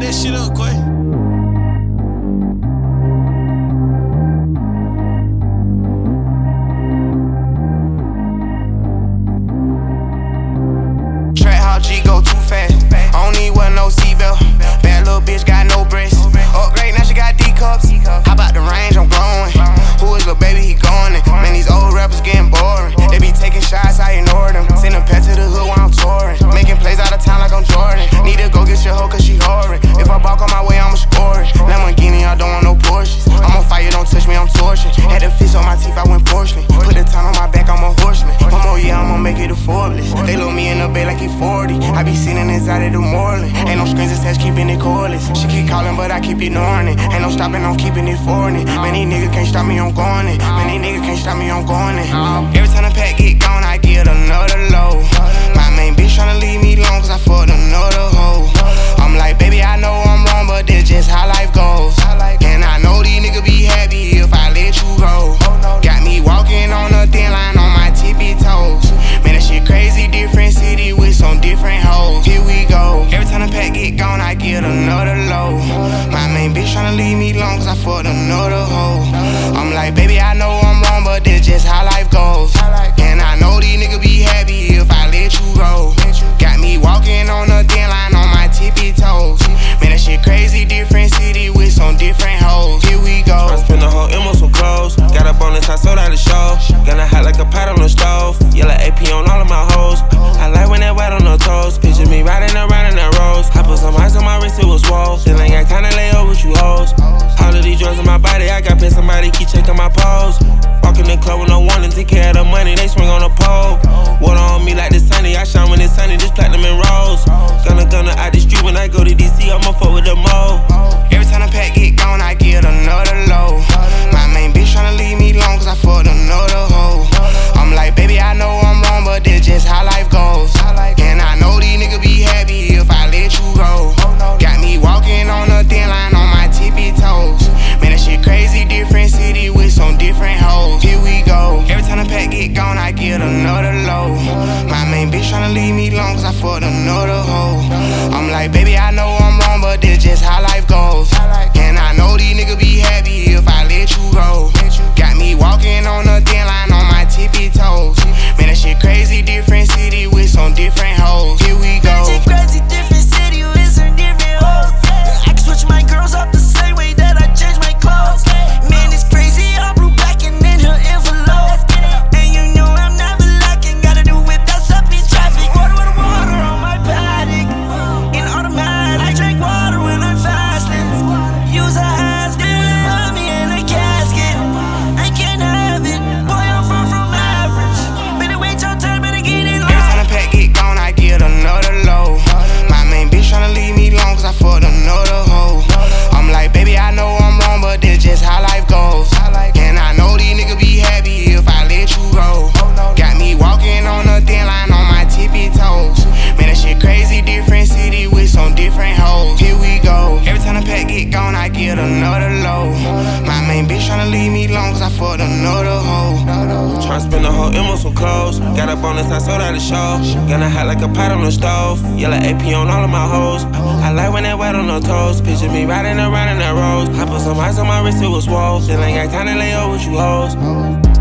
that shit up, Quay. Track how G go too fast. I don't need wear no seatbelt. Bad little bitch got no breasts. Upgrade, now she got D cups. How about the range? I'm growing. Who is little baby? He going in. Man, these old rappers getting boring. They be taking shots, I ignore them. Send a pet to the hood while I'm touring. Making plays out of town like I'm Jordan. Need to go get your hoe cause she whoring. If I balk on my way, I'ma score it. Lamborghini, I don't want no Porsches. I'm on fire, don't touch me, I'm torching. Had the fish on my teeth, I went porcelain. Put the time on my back, I'm a horseman. One more year, I'ma make it a Forbes. They look me in the bay like he 40. I be sitting inside of the Moreland. Ain't no screens attached, keeping it cordless. She keep calling, but I keep ignoring it. Ain't no stopping, I'm keeping it foreign. Man, these niggas can't stop me, I'm going it. Man, these niggas can't stop me, I'm going it. Every time the pack get gone, I get another load. My main bitch tryna leave me alone cause I fucked another hoe. I'm like, baby, I know I'm wrong, but that's just how life goes. And I know these niggas be happy if I let you go. Got me walking on a thin line on my tippy toes. Man, that shit crazy, different city with some different hoes. Here we go. Every time the pack get gone, I get another load. My main bitch tryna leave me alone cause I fucked another hoe. I'm like, baby, I know I'm wrong, but that's just how life goes. And I know these niggas be happy if I let you go. Got me walking on a thin line on my tippy toes. Man, that shit crazy, different city with some different hoes. Here we go. I spent the whole M on some clothes. Got up on this, I sold out the show. Gonna hot like a pot on the stove. Yellow AP on all of my hoes. I like when that wet on the toes. Picture me riding around in that rose. I put some ice on my wrist, it was swole. Still ain't got time to lay over with you hoes. All of these drugs in my body, I got paid somebody keep checking my pose. Walk in the club with no warning, take care of the money, they swing on the pole. Water on me like the sunny, I shine when it's sunny, just platinum and rose. Gonna out the street when I go to DC, I'ma fuck with the mo. Every time the pack get gone, I get another load. My main bitch tryna leave me alone cause I fucked another hoe. I'm like, baby, I know I'm wrong, but that's just how life goes. And I know these niggas be happy if I let you go. Got me walking on a thin line on my tippy toes. Man, that shit crazy, different city with some different hoes. Here we go. Every time the pack get gone, I get another load. My main bitch tryna leave me alone cause I fucked another hoe. I'm like, baby, I know I'm wrong, but that's just how life goes. And I know these niggas be happy if I let you go. Got me walking on a thin line on my tippy toes. Man, that shit crazy, different city with some different hoes. Here we go. Magic crazy, different city with some different hoes. I can switch my girls up the same way that I change my clothes. Man, it's crazy, I blew back and in her envelope. And you know I'm never lacking, gotta do it, that's up in traffic. Water with water on my paddock. In automatic, I drink water when I'm fasting. Use a hands, put me in a casket. I can't have it, boy, I'm far from average. Better wait your turn, better get it on. Every time the pack get gone, I get another load. My main bitch tryna leave me alone cause I fucked another hoe. I'm like, baby, I know I'm wrong, but that's just how life goes. And I know these niggas be happy if I let you go. Got me walking on a thin line on my tippy toes. Man, that shit crazy, different city with some different hoes. Here we go. Every time the pack get gone, I get another load. My main bitch tryna leave me alone cause I fucked another hoe. Tryna spend the whole M on some clothes. Got up on this, I sold out the show. Gonna hot like a pot on the stove. Yellow AP on all of my hoes. I like when that wet on the toes. Picture me riding around in that rose. I put some ice on my wrist, it was swole. Still ain't got time to lay over with you hoes.